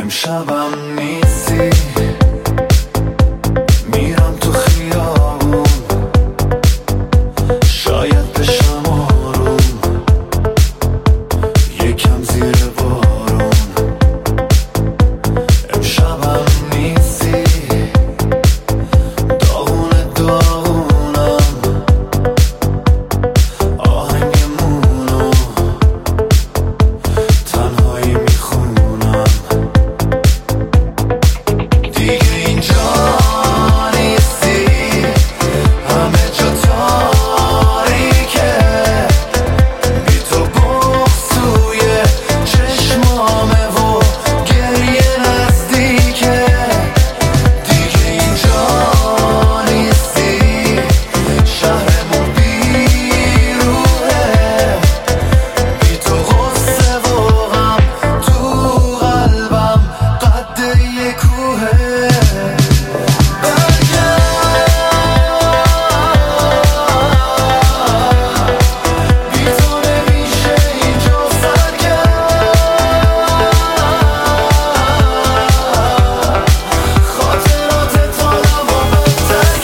امشبم نیستی، میرم تو خیابون، شاید بشم آروم، یکم زیر بارون. امشبم نیستی، داغونه داغونم، آهنگمونو تنهایی میخونم. دیگه اینجا نیستی، همه جا تاریکه، بی تو بغض توی چشمامه و گریه نزدیکه. دیگه اینجا نیستی، شهرمون بیروحه، بی تو غصه و غم تو قلبم قد یه کوهه. بی تو نمیشه اینجا سر کرد، خاطرات تالم و بدتر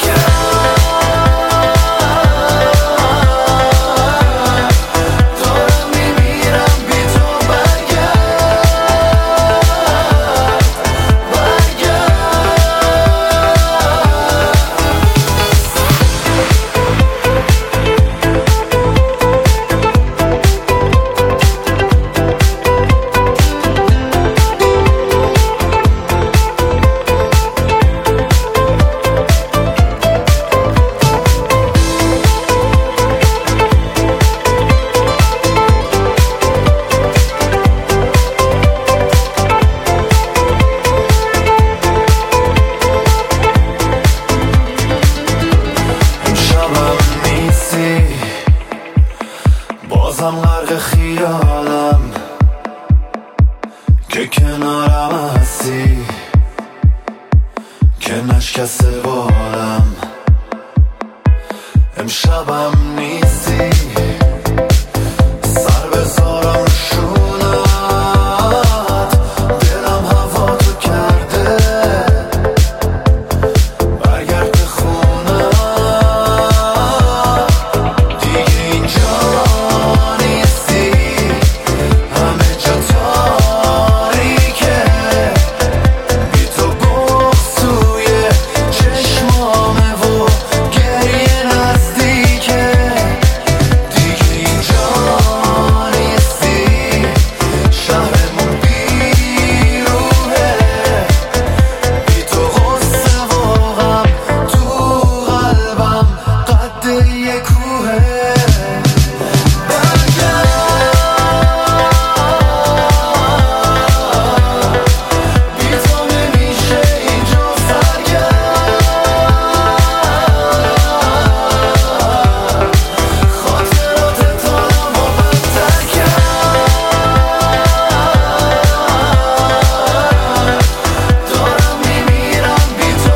کرد. دارم میمیرم بی تو امشبم نیستی، بازم غرق خیالم که کنارم هستی، که نشکسته بالم. امشبم نیستی، سر بذارم رو شونت، دلم هوا تو کرده، برگرد به خونم. دیگه اینجا نیستی، همه جا تاریکه، بی تو بغض توی چشمامه و گریه نزدیکه. دیگه اینجا نیستی، شهرمون بیروحه، بی تو غصه و غم تو قلبم قد یه کوهه. بی تو نمیشه اینجا سر کرد، خاطرات تالم و بدتر کرد. دارم میمیرم بی تو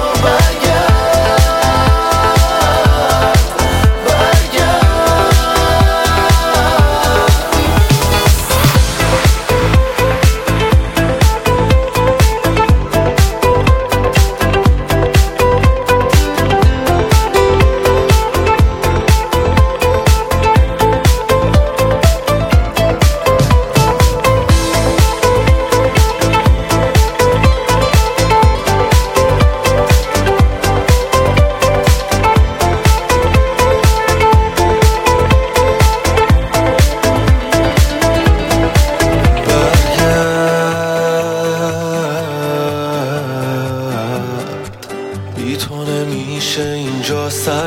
بی تو نمیشه اینجا سر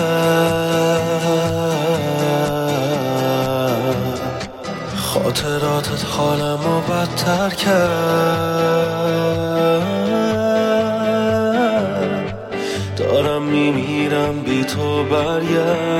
کرد، خاطراتت حالمو بدتر کرد. دارم میمیرم بی تو برگرد.